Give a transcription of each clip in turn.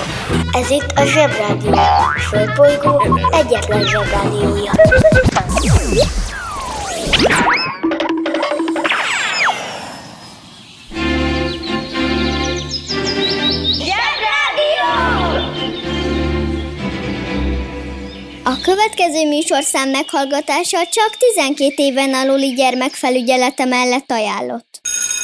Ez itt a Zsebrádió, a Földbolygó egyetlen Zsebrádiója. A következő műsorszám meghallgatása csak 12 éven aluli gyermekfelügyelete mellett ajánlott.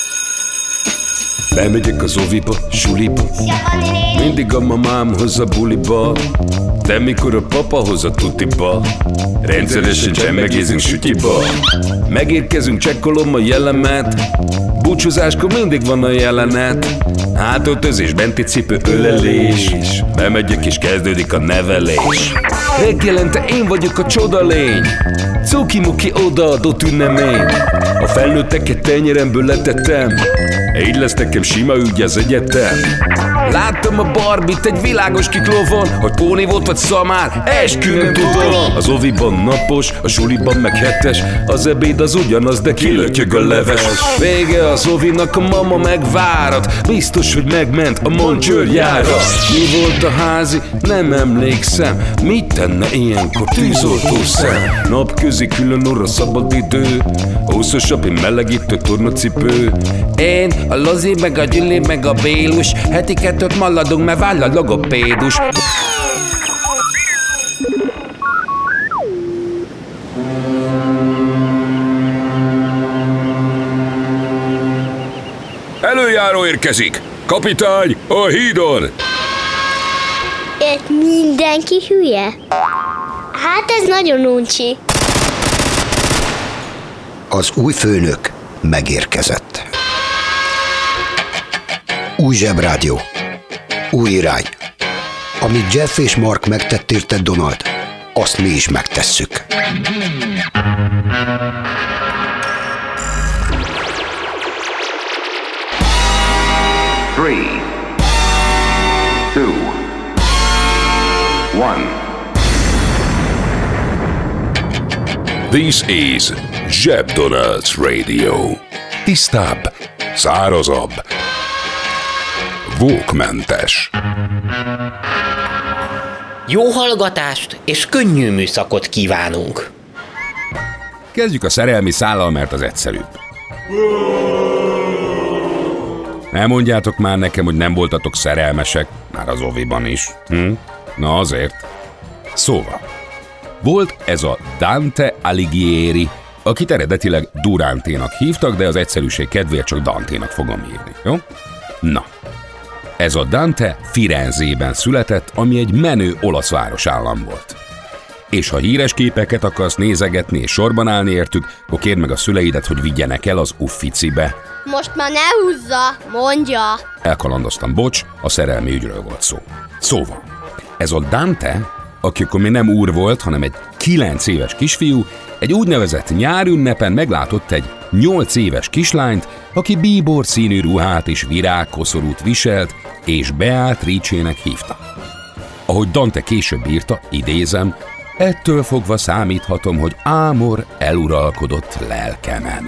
Bemegyek az oviba, suliba, mindig a mamám hoz a buliba, de mikor a papa hoz a tutiba, rendszeresen csemmegézünk sütyiba. Megérkezünk, csekkolom a jellemet, búcsúzáskor mindig van a jelenet. Hátöltözés, benti cipő, ölelés, bemegyek és kezdődik a nevelés. Reggelente én vagyok a csodalény, cuki-muki odaadott ünnemény. A felnőtteket tenyeremből letettem, így lesz nekem sima ügy az egyetem. Láttam a Barbit egy világos kiklovon, hogy póni volt vagy szamár, eskü nem tudom. Az oviban napos, a suliban meg hetes, az ebéd az ugyanaz, de kilötyög a leves. Vége az ovinak, a mama megvárat, biztos, hogy megment a Moncsőrjára. Mi volt a házi? Nem emlékszem, mit tenne ilyenkor tűzoltó szem? Napközi külön orra szabad idő, úszosabb, én melegítő tornacipő. Én, a Lozi, meg a Gyüli, meg a Bélus, heti kettőt maladunk, mert váll a logopédus. Előjáró érkezik! Kapitány, a hídon! Itt mindenki hülye? Hát ez nagyon uncsi. Az új főnök megérkezett. Új Zsebrádió. Új irány. Amit Jeff és Mark megtett érte Donald, azt mi is megtesszük. Three, two, one. This is Zseb Donald's Radio. Tisztább, szárazabb, vókmentes. Jó hallgatást és könnyű műszakot kívánunk! Kezdjük a szerelmi szállal, mert az egyszerűbb. Nem mondjátok már nekem, hogy nem voltatok szerelmesek, már az oviban is. Na azért. Szóval, volt ez a Dante Alighieri, akit eredetileg Duranténak hívtak, de az egyszerűség kedvéért csak Danténak fogom írni, jó? Na, ez a Dante Firenzében született, ami egy menő olasz városállam volt. És ha híres képeket akarsz nézegetni és sorban állni értük, akkor kérd meg a szüleidet, hogy vigyenek el az Ufficibe. Most már ne húzza, mondja! Elkalandoztam, bocs, a szerelmi ügyről volt szó. Szóval, ez a Dante, aki akkor még nem úr volt, hanem egy 9 éves kisfiú, egy úgynevezett nyárünnepen meglátott egy 8 éves kislányt, aki bíbor színű ruhát és virágkoszorút viselt, és Beatrice-nek hívta. Ahogy Dante később írta, idézem, ettől fogva számíthatom, hogy Ámor eluralkodott lelkemen.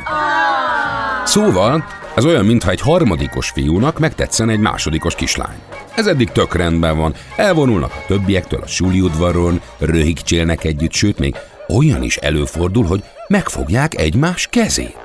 Szóval, ez olyan, mintha egy harmadikos fiúnak megtetszen egy másodikos kislány. Ez eddig tök rendben van, elvonulnak a többiektől a suliudvaron, röhigcsélnek együtt, sőt még olyan is előfordul, hogy megfogják egymás kezét.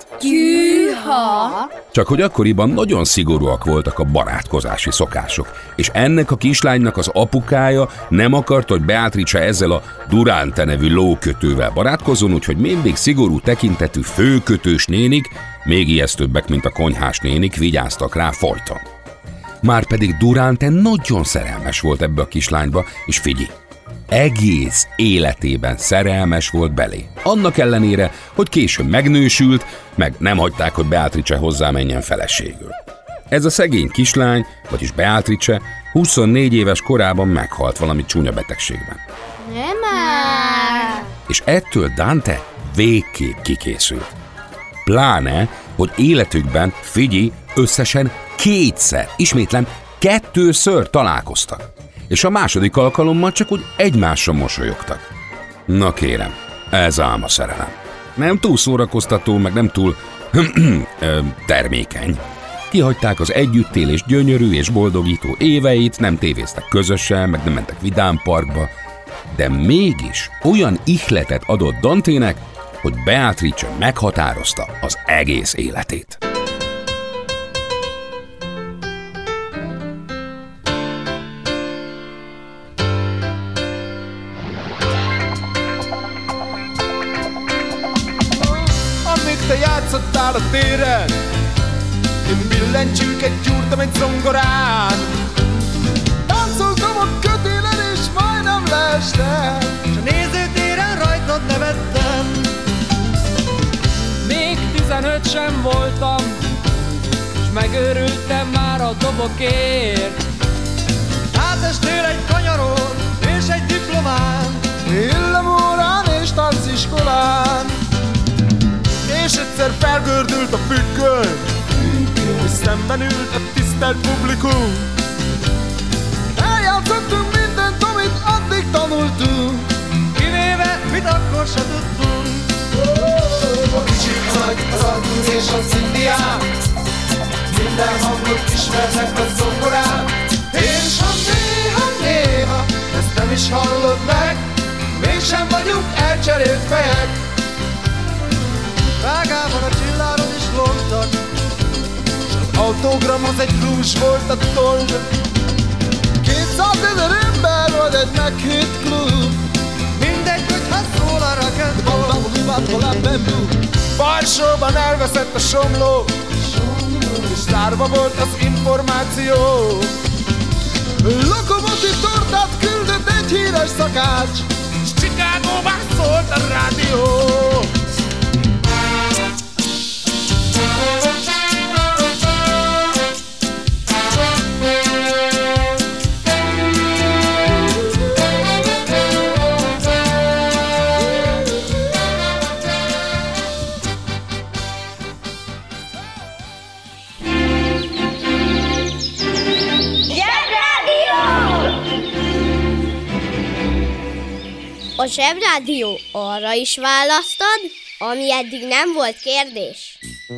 Gyűha! Csak hogy akkoriban nagyon szigorúak voltak a barátkozási szokások, és ennek a kislánynak az apukája nem akart, hogy Beatrice ezzel a Durante nevű lókötővel barátkozzon, úgyhogy mindig szigorú tekintetű főkötős nénik, még ijesztőbbek, mint a konyhás nénik, vigyáztak rá folyton. Márpedig Durante nagyon szerelmes volt ebbe a kislányba, és figyelj, egész életében szerelmes volt belé. Annak ellenére, hogy később megnősült, meg nem hagyták, hogy Beatrice hozzá menjen feleségül. Ez a szegény kislány, vagyis Beatrice 24 éves korában meghalt valami csúnya betegségben. Nem már! És ettől Dante végképp kikészült. Pláne, hogy életükben, figyelj, összesen 2-szer, ismétlem, 2-ször találkoztak. És a második alkalommal csak úgy egymásra mosolyogtak. Na kérem, ez ám a szerelem. Nem túl szórakoztató, meg nem túl termékeny. Kihagyták az együttélés gyönyörű és boldogító éveit, nem tévéztek közösen, meg nem mentek vidámparkba, de mégis olyan ihletet adott Dantének, hogy Beatrice meghatározta az egész életét. Amíg te játszottál a téren, én billentyűket gyúrtam egy zongorán. Táncoltam a kötélen és majdnem leestem, s a nézőtéren rajtad nevettem. Még 15 sem voltam, s megőrültem már a dobokért. Átestél egy kanyaron és egy diplomán, illemórán és tánciskolán. És egyszer felgördült a függöny, és szemben ült a tisztelt publikum. Eljátszottunk mindent, amit addig tanultunk, kivéve, mit akkor se tudtunk. A kicsi, a nagy, az Antusz és az Indián, minden hangot ismernek a zongorán. És ha néha ezt nem is hallod meg, mégsem vagyunk elcserélt fejek. Rágában a csilláron is lógtak, s az autogramhoz egy rúzs volt a toll. 200 000 ember vagy egy meghitt klub, mindegy, hogyha szól a rock'n'roll. Varsóban elveszett a somló, és zárva volt az információ. Lokomotív tortát küldött egy híres szakács, és Chicagóban szólt a rádió. A Zsebrádió arra is választad, ami eddig nem volt kérdés.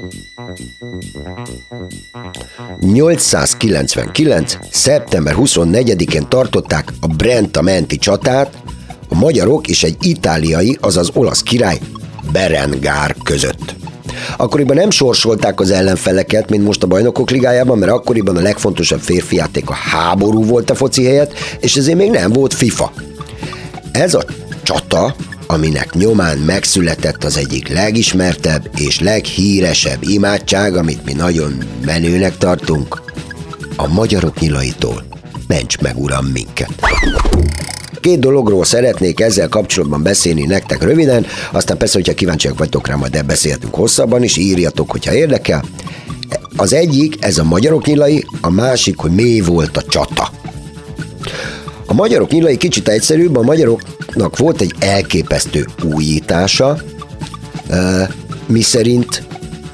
899. szeptember 24-én tartották a Brenta-menti csatát a magyarok és egy itáliai, azaz olasz király Berengár között. Akkoriban nem sorsolták az ellenfeleket, mint most a Bajnokok Ligájában, mert akkoriban a legfontosabb férfi játék a háború volt a foci helyett, és ezért még nem volt FIFA. Ez a csata, aminek nyomán megszületett az egyik legismertebb és leghíresebb imádság, amit mi nagyon menőnek tartunk, a magyarok nyilaitól ments meg, uram, minket. 2 dologról szeretnék ezzel kapcsolatban beszélni nektek röviden, aztán persze, hogyha kíváncsiak vagytok rá, majd beszélhetünk hosszabban is, írjatok, hogyha érdekel. Az egyik, ez a magyarok nyilai, a másik, hogy mi volt a csata. A magyarok nyilai kicsit egyszerűbb, a magyaroknak volt egy elképesztő újítása, miszerint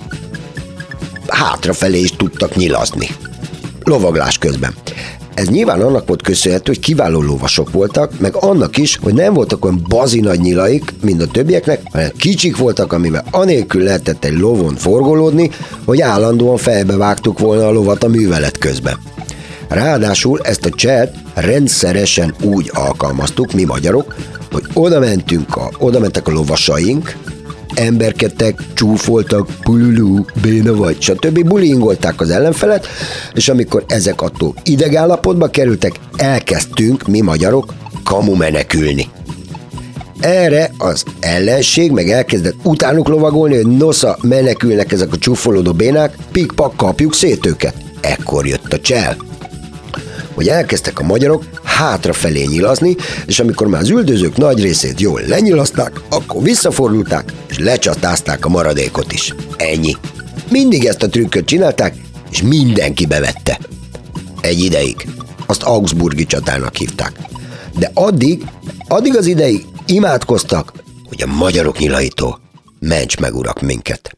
hátrafelé is tudtak nyilazni, lovaglás közben. Ez nyilván annak volt köszönhető, hogy kiváló lovasok voltak, meg annak is, hogy nem voltak olyan bazi nagy nyilaik, mint a többieknek, hanem kicsik voltak, amivel anélkül lehetett egy lovon forgolódni, hogy állandóan fejbe vágtuk volna a lovat a művelet közben. Ráadásul ezt a cselt rendszeresen úgy alkalmaztuk, mi magyarok, hogy oda mentek a lovasaink, emberkedtek, csúfoltak, pululú, béna vagy, stb. Bullyingolták az ellenfelet, és amikor ezek attól idegállapotba kerültek, elkezdtünk, mi magyarok, kamu menekülni. Erre az ellenség meg elkezdett utánuk lovagolni, hogy nosza, menekülnek ezek a csúfolódó bénák, pik-pak, kapjuk szét őket. Ekkor jött a csel, hogy elkezdtek a magyarok hátrafelé nyilazni, és amikor már az üldözők nagy részét jól lenyilazták, akkor visszafordulták, és lecsatázták a maradékot is. Ennyi. Mindig ezt a trükköt csinálták, és mindenki bevette. Egy ideig. Azt augsburgi csatának hívták. De addig az ideig imádkoztak, hogy a magyarok nyilaitól ments meg, urak, minket.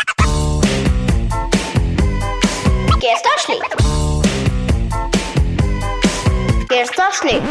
Kérsz tasni? Kérsz tasni?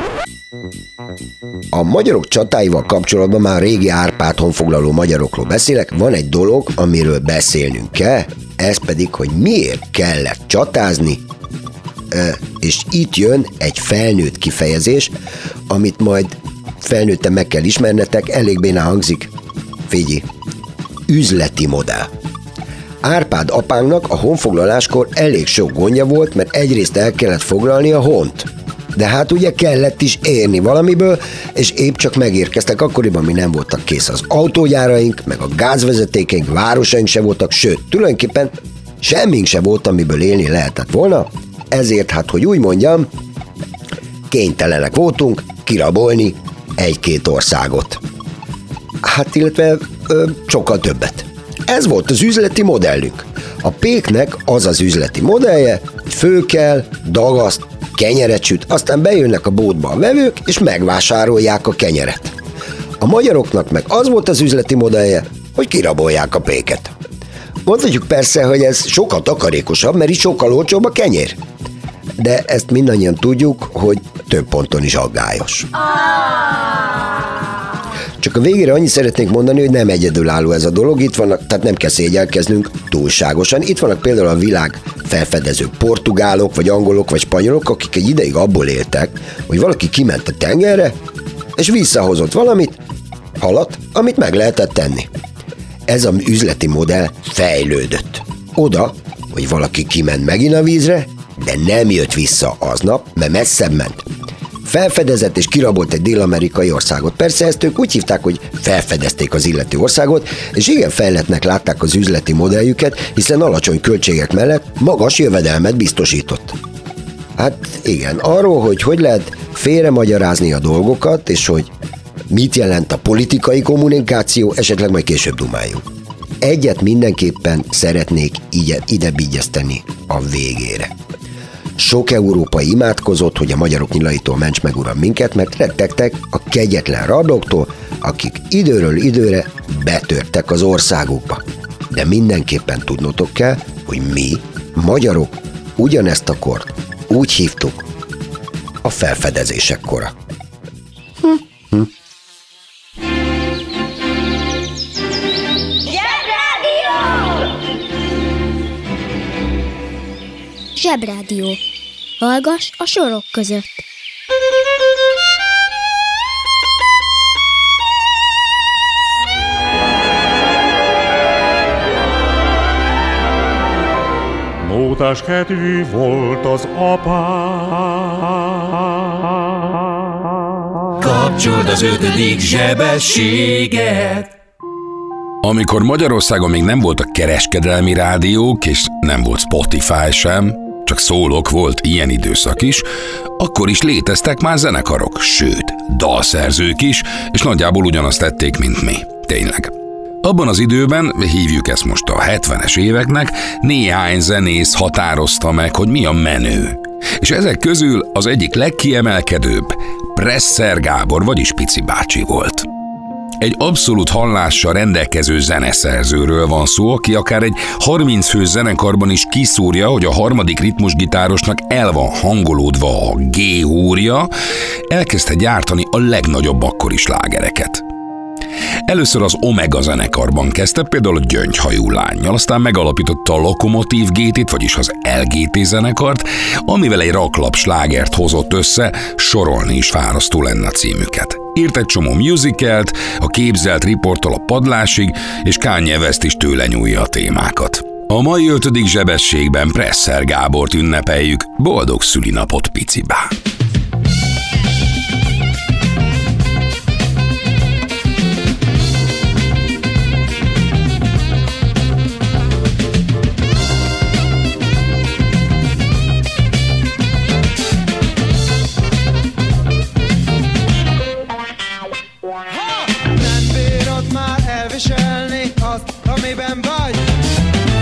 A magyarok csatáival kapcsolatban már régi Árpád honfoglaló magyarokról beszélek. Van egy dolog, amiről beszélnünk kell, Ez pedig, hogy miért kellett csatázni, és itt jön egy felnőtt kifejezés, amit majd felnőtten meg kell ismernetek, elég bénán hangzik. Figyelj, üzleti modell. Árpád apánknak a honfoglaláskor elég sok gondja volt, mert egyrészt el kellett foglalni a hont. De hát ugye kellett is érni valamiből, és épp csak megérkeztek akkoriban, mi nem voltak kész az autógyáraink, meg a gázvezetékeink, városaink se voltak, sőt, tulajdonképpen semmink se volt, amiből élni lehetett volna, ezért hát, hogy úgy mondjam, kénytelenek voltunk kirabolni egy-két országot. Hát illetve sokkal többet. Ez volt az üzleti modellünk. A péknek az az üzleti modellje, hogy fölkel, dagaszt, kenyeret süt, aztán bejönnek a boltba a vevők, és megvásárolják a kenyeret. A magyaroknak meg az volt az üzleti modellje, hogy kirabolják a péket. Mondhatjuk persze, hogy ez sokkal takarékosabb, mert itt sokkal olcsóbb a kenyér. De ezt mindannyian tudjuk, hogy több ponton is aggályos. Csak a végére annyit szeretnék mondani, hogy nem egyedülálló ez a dolog, itt vannak, tehát nem kell szégyelkeznünk túlságosan. Itt vannak például a világ felfedező portugálok, vagy angolok, vagy spanyolok, akik egy ideig abból éltek, hogy valaki kiment a tengerre, és visszahozott valamit, halat, amit meg lehetett tenni. Ez az üzleti modell fejlődött. Oda, hogy valaki kiment megint a vízre, de nem jött vissza aznap, mert messzebb ment. Felfedezett és kirabolt egy dél-amerikai országot. Persze ezt ők úgy hívták, hogy felfedezték az illető országot, és igen fejlettnek látták az üzleti modelljüket, hiszen alacsony költségek mellett magas jövedelmet biztosított. Hát igen, arról, hogy lehet félremagyarázni a dolgokat, és hogy mit jelent a politikai kommunikáció, esetleg majd később dumáljunk. Egyet mindenképpen szeretnék ide vigyezteni a végére. Sok európai imádkozott, hogy a magyarok nyilaitól ments meg, uram, minket, mert rettegtek a kegyetlen rablóktól, akik időről időre betörtek az országukba. De mindenképpen tudnotok kell, hogy mi, magyarok, ugyanezt a kort úgy hívtuk a felfedezések kora. Zsebrádió. Hallgass a sorok között. Mótás kedvű volt az apám. Kapcsold az 5. zsebességet. Amikor Magyarországon még nem voltak kereskedelmi rádiók, és nem volt Spotify sem, csak szólok volt ilyen időszak is, akkor is léteztek már zenekarok, sőt, dalszerzők is, és nagyjából ugyanazt tették, mint mi. Tényleg. Abban az időben, hívjuk ezt most a 70-es éveknek, néhány zenész határozta meg, hogy mi a menő. És ezek közül az egyik legkiemelkedőbb Presser Gábor, vagyis Pici bácsi volt. Egy abszolút hallással rendelkező zeneszerzőről van szó, aki akár egy 30 fő zenekarban is kiszúrja, hogy a harmadik ritmusgitárosnak el van hangolódva a G-húrja, elkezdte gyártani a legnagyobb akkori slágereket. Először az Omega zenekarban kezdte, például a Gyöngyhajú lánnyal, aztán megalapította a Lokomotív GT-t, vagyis az LGT zenekart, amivel egy raklap slágert hozott össze, sorolni is fárasztó lenne a címüket. Írt egy csomó musicalt, a Képzelt Riporttól a Padlásig, és Kanye West is tőle nyúlja a témákat. A mai 5. zsebességben Presser Gábort ünnepeljük, boldog szülinapot, Picibá! Amiben vagy,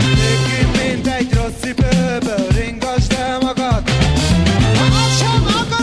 mint egy rossz cipőből ringasd el magad. Ha azt sem akarod,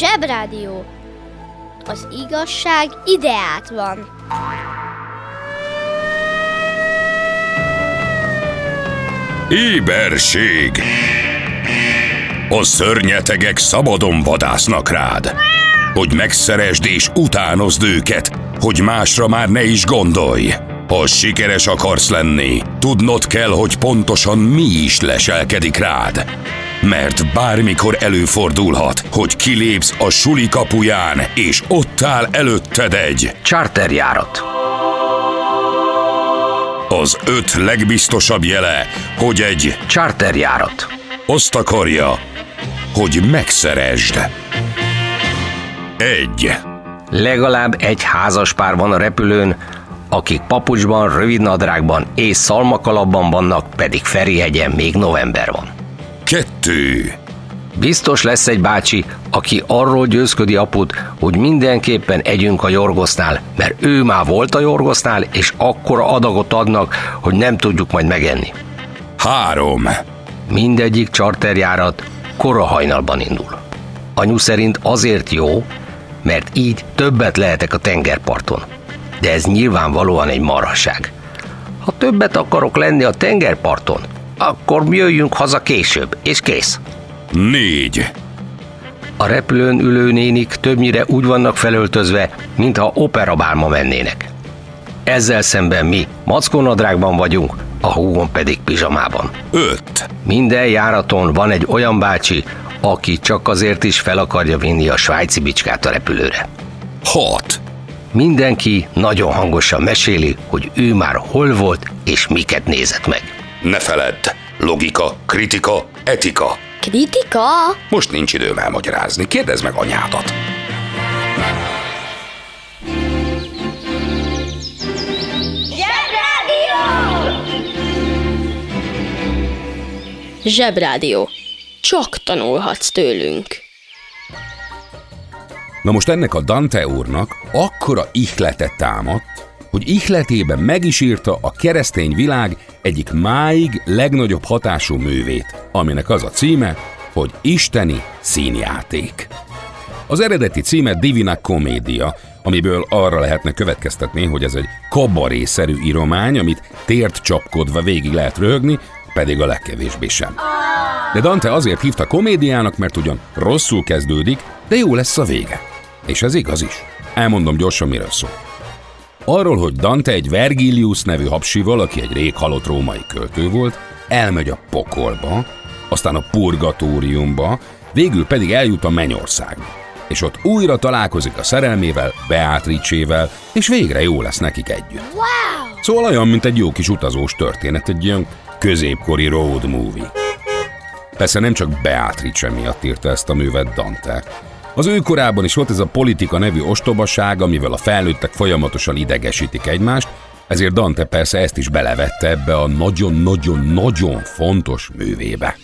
Zsebrádió. Az igazság ideát van. Éberség! A szörnyetegek szabadon vadásznak rád, hogy megszeresd és utánozd őket, hogy másra már ne is gondolj. Ha sikeres akarsz lenni, tudnod kell, hogy pontosan mi is leselkedik rád. Mert bármikor előfordulhat, hogy kilépsz a suli kapuján, és ott áll előtted egy charterjárat. Az 5 legbiztosabb jele, hogy egy charterjárat azt akarja, hogy megszeresd. 1. Legalább egy házaspár van a repülőn, akik papucsban, rövidnadrágban és szalmakalapban vannak, pedig Ferihegyen még november van. 2. Biztos lesz egy bácsi, aki arról győzködi aput, hogy mindenképpen együnk a Jorgosznál, mert ő már volt a Jorgosznál, és akkora adagot adnak, hogy nem tudjuk majd megenni. 3. Mindegyik charterjárat kora hajnalban indul. Anyu szerint azért jó, mert így többet lehetek a tengerparton. De ez nyilvánvalóan egy marhaság. Ha többet akarok lenni a tengerparton, akkor jöjjünk haza később, és kész. 4. A repülőn ülő nénik többnyire úgy vannak felöltözve, mintha operabálma mennének. Ezzel szemben mi mackónadrágban vagyunk, a húgom pedig pizsamában. 5. Minden járaton van egy olyan bácsi, aki csak azért is fel akarja vinni a svájci bicskát a repülőre. 6. Mindenki nagyon hangosan meséli, hogy ő már hol volt és miket nézett meg. Ne feledd, logika, kritika, etika. Kritika? Most nincs időm elmagyarázni, kérdezd meg anyádat. Zsebrádió. Csak tanulhatsz tőlünk. Na most ennek a Dante úrnak akkora ihlete támadt, hogy ihletében meg is írta a keresztény világ egyik máig legnagyobb hatású művét, aminek az a címe, hogy Isteni színjáték. Az eredeti címe Divina Commedia, amiből arra lehetne következtetni, hogy ez egy kabarészerű íromány, amit tért csapkodva végig lehet röhögni, pedig a legkevésbé sem. De Dante azért hívta komédiának, mert ugyan rosszul kezdődik, de jó lesz a vége. És ez igaz is. Elmondom gyorsan, miről szól. Arról, hogy Dante egy Vergilius nevű hapsival, aki egy rég halott római költő volt, elmegy a pokolba, aztán a purgatóriumba, végül pedig eljut a mennyországba. És ott újra találkozik a szerelmével, Beatrice-vel, és végre jó lesz nekik együtt. Wow! Szóval olyan, mint egy jó kis utazós történet, egy ilyen középkori road movie. Persze nem csak Beatrice miatt írta ezt a művet Dante. Az ő korában is volt ez a politika nevű ostobaság, amivel a felnőttek folyamatosan idegesítik egymást, ezért Dante persze ezt is belevette ebbe a nagyon-nagyon-nagyon fontos művébe.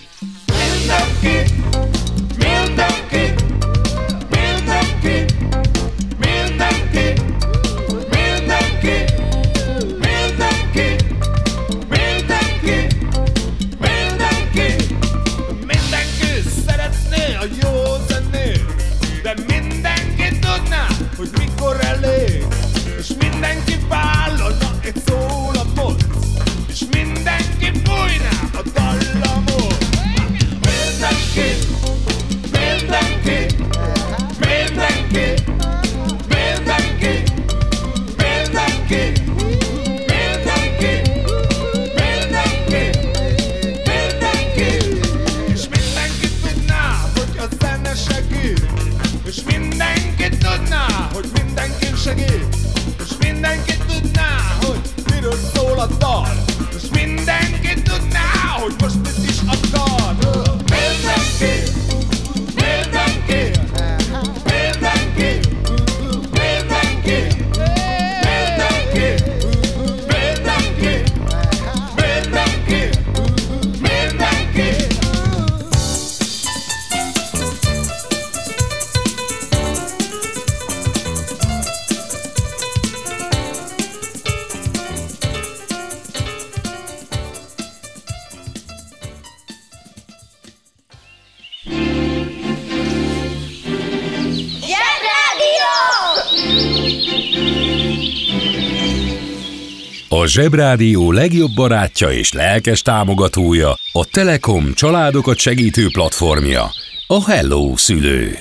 Zsebrádió legjobb barátja és lelkes támogatója, a Telekom családokat segítő platformja, a Hello Szülő.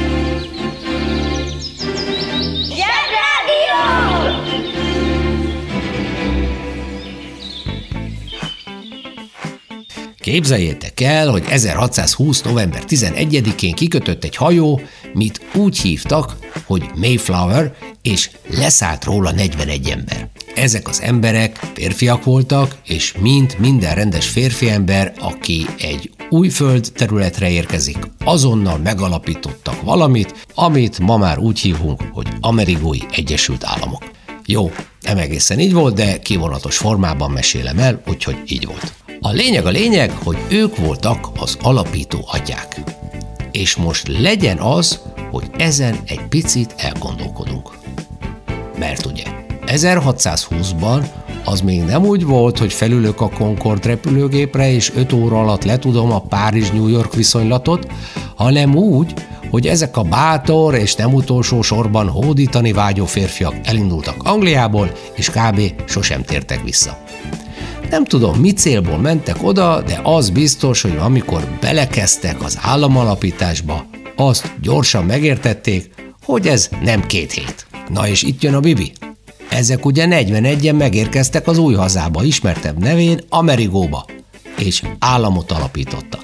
Képzeljétek el, hogy 1620. november 11-én kikötött egy hajó, mit úgy hívtak, hogy Mayflower, és leszállt róla 41 ember. Ezek az emberek férfiak voltak, és minden rendes férfi ember, aki egy új föld területre érkezik, azonnal megalapítottak valamit, amit ma már úgy hívunk, hogy Amerikai Egyesült Államok. Jó, nem egészen így volt, de kivonatos formában mesélem el, úgyhogy így volt. A lényeg, hogy ők voltak az alapító atyák. És most legyen az, hogy ezen egy picit elgondolkodunk. Mert ugye 1620-ban az még nem úgy volt, hogy felülök a Concorde repülőgépre, és 5 óra alatt letudom a Párizs-New York viszonylatot, hanem úgy, hogy ezek a bátor és nem utolsó sorban hódítani vágyó férfiak elindultak Angliából, és kb. Sosem tértek vissza. Nem tudom, mi célból mentek oda, de az biztos, hogy amikor belekezdtek az államalapításba, azt gyorsan megértették, hogy ez nem 2 hét. Na és itt jön a bibi. Ezek ugye 41-en megérkeztek az új hazába, ismertebb nevén Amerigóba, és államot alapítottak.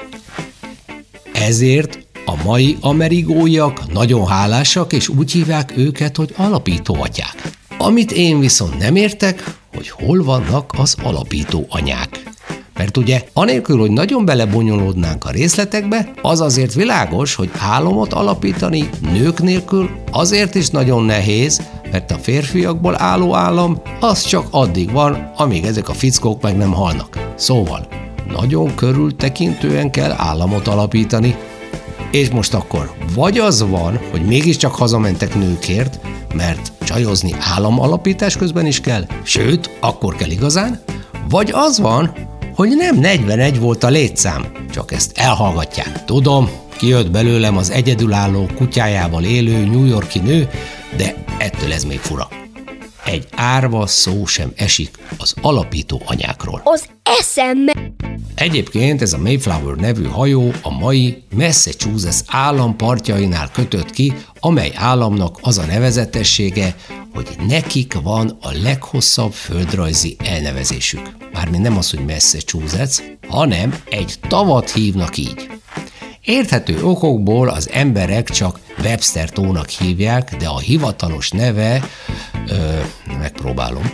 Ezért a mai amerigóiak nagyon hálásak, és úgy hívják őket, hogy alapítóatyák. Amit én viszont nem értek, hogy hol vannak az alapító anyák. Mert ugye, anélkül, hogy nagyon belebonyolódnánk a részletekbe, az azért világos, hogy államot alapítani nők nélkül azért is nagyon nehéz, mert a férfiakból álló állam az csak addig van, amíg ezek a fickók meg nem halnak. Szóval, nagyon körültekintően kell államot alapítani, és most akkor vagy az van, hogy mégiscsak hazamentek nőkért, mert csajozni államalapítás közben is kell, sőt, akkor kell igazán, vagy az van, hogy nem 41 volt a létszám, csak ezt elhallgatják. Tudom, kijött belőlem az egyedülálló kutyájával élő New York-i nő, de ettől ez még fura. Egy árva szó sem esik az alapító anyákról. Az eszembe! Egyébként ez a Mayflower nevű hajó a mai Massachusetts állam partjainál kötött ki, amely államnak az a nevezetessége, hogy nekik van a leghosszabb földrajzi elnevezésük. Mármint nem az, hogy Massachusetts, hanem egy tavat hívnak így. Érthető okokból az emberek csak Webster tónak hívják, de a hivatalos neve, megpróbálom,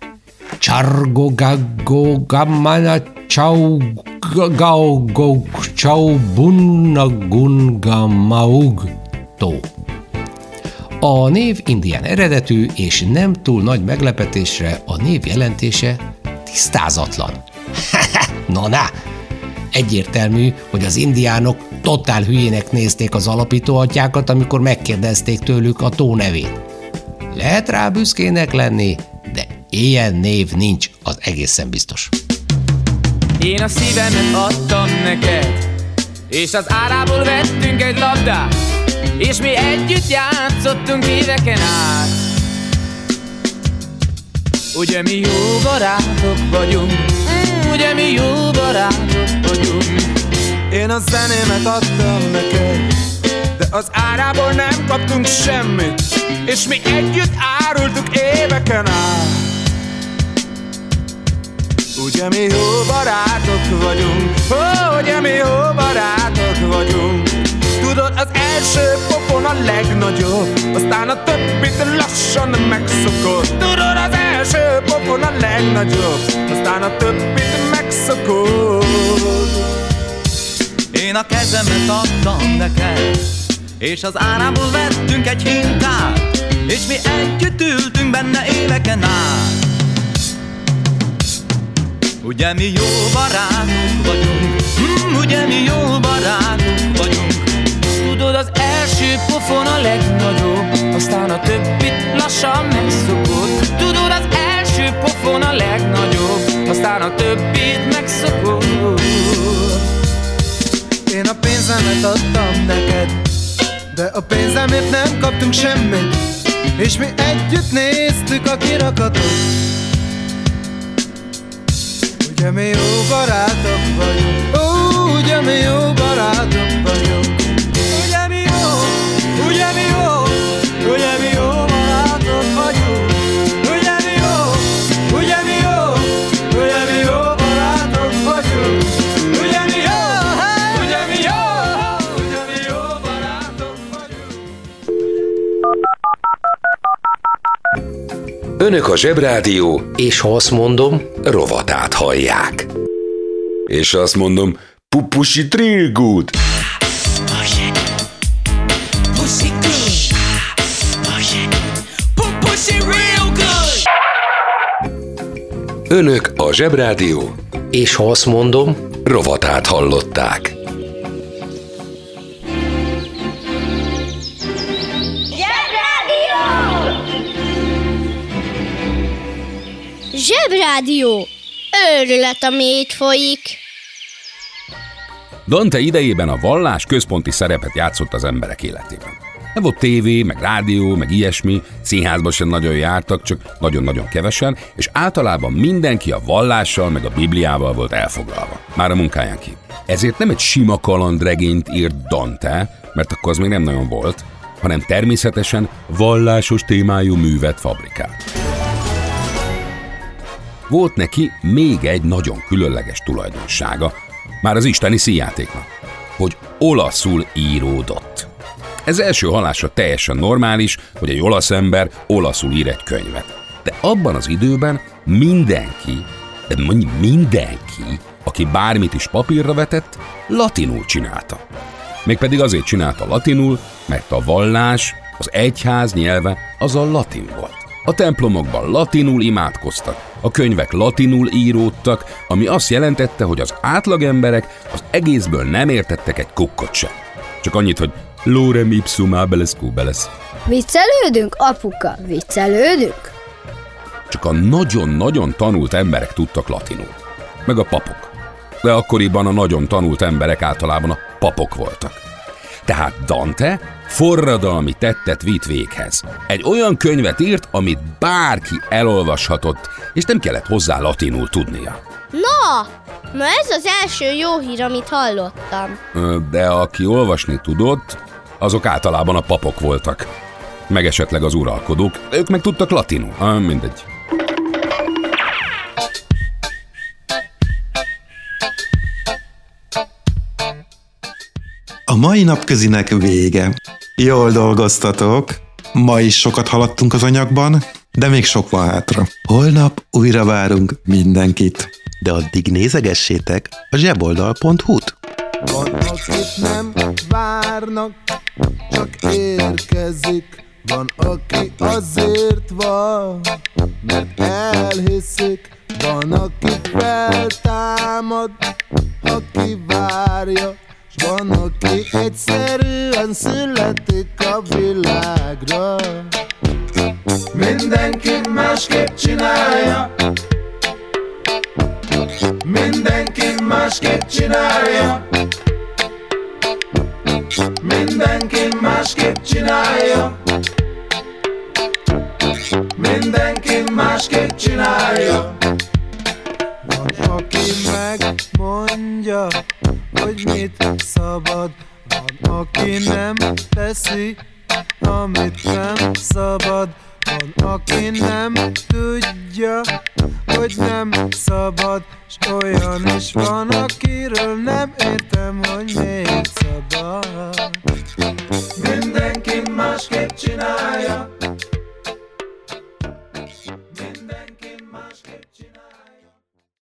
Chargogagogamachaubunnagungamau tó. A név indián eredetű, és nem túl nagy meglepetésre a név jelentése tisztázatlan. Na! Egyértelmű, hogy az indiánok totál hülyének nézték az alapítóatyákat, amikor megkérdezték tőlük a tó nevét. Lehet rá büszkének lenni, de ilyen név nincs, az egészen biztos. Én a szívemet adtam neked, és az árából vettünk egy labdát, és mi együtt játszottunk éveken át. Ugye mi jó barátok vagyunk, ugye mi jó barátok vagyunk. Én a zenémet adtam neked, de az árából nem kaptunk semmit, és mi együtt árultuk éveken át. Ugye mi jó barátok vagyunk, ugye mi jó barátok vagyunk. Tudod, az első pofon a legnagyobb, aztán a többit lassan megszokod. Tudod, az első pofon a legnagyobb, aztán a többit megszokod. Én a kezemet adtam neked, és az árából vettünk egy hintát, és mi együtt ültünk benne éveken át. Ugye mi jó barátok vagyunk, ugye mi jó barátok vagyunk. Tudod, az első pofon a legnagyobb, aztán a többit lassan megszokod. Tudod, az első pofon a legnagyobb, aztán a többit megszokod. Én a pénzemet adtam neked, de a pénzemért nem kaptunk semmit, és mi együtt néztük a kirakatot. ugye mi jó barátok vagyunk, ugye mi jó barátok vagyunk. Ugye mi jó, ugye mi jó, ugye mi jó barátok vagyunk. Ugye mi jó, ugye mi jó, ugye mi jó barátok vagyunk. Ugye mi jó, ugye mi jó, ugye mi jó barátok vagyunk. Önök a Zsebrádió, és ha azt mondom, rovatát hallják. És azt mondom, pupusi trilgút. Önök a Zsebrádió, és ha azt mondom, rovatát hallották. Zsebrádió! Őrület, ami itt folyik. Dante idejében a vallás központi szerepet játszott az emberek életében. Nem volt tévé, meg rádió, meg ilyesmi, színházba sem nagyon jártak, csak nagyon-nagyon kevesen, és általában mindenki a vallással meg a Bibliával volt elfoglalva, már a munkáján kívül. Ezért nem egy sima kalandregényt írt Dante, mert akkor az még nem nagyon volt, hanem természetesen vallásos témájú művet fabrikált. Volt neki még egy nagyon különleges tulajdonsága, már az isteni színjátéknak, hogy olaszul íródott. Ez első hallásra teljesen normális, hogy egy olasz ember olaszul ír egy könyvet. De abban az időben mindenki, aki bármit is papírra vetett, latinul csinálta. Mégpedig azért csinálta latinul, mert a vallás, az egyház nyelve az a latin volt. A templomokban latinul imádkoztak, a könyvek latinul íródtak, ami azt jelentette, hogy az átlagemberek az egészből nem értettek egy kukkot sem. Csak annyit, hogy lorem ipsum habeles cubeles. Viccelődünk, apuka, viccelődünk? Csak a nagyon-nagyon tanult emberek tudtak latinul. Meg a papok. De akkoriban a nagyon tanult emberek általában a papok voltak. Tehát Dante forradalmi tettet vitt véghez. Egy olyan könyvet írt, amit bárki elolvashatott, és nem kellett hozzá latinul tudnia. Na ez az első jó hír, amit hallottam. De aki olvasni tudott, azok általában a papok voltak. Meg esetleg az uralkodók, ők meg tudtak latinul. Mindegy. A mai napközinek vége. Jól dolgoztatok. Ma is sokat haladtunk az anyagban, de még sok van hátra. Holnap újra várunk mindenkit. De addig nézegessétek a zseboldal.hu-t. Van, akit nem várnak, csak érkezik. Van, aki azért van, mert elhiszik. Van, aki feltámad, aki várja. S van, aki egyszerűen születik a világra. Mindenki másképp csinálja. Mindenki másképp csinálja. Mindenki másképp csinálja. Mindenki másképp csinálja. Van, aki megmondja, hogy mit szabad. Van, aki nem teszi, amit nem szabad. Van, aki nem tudja, hogy nem szabad. S olyan is van, akiről nem értem, hogy miért szabad. Mindenki másképp csinálja.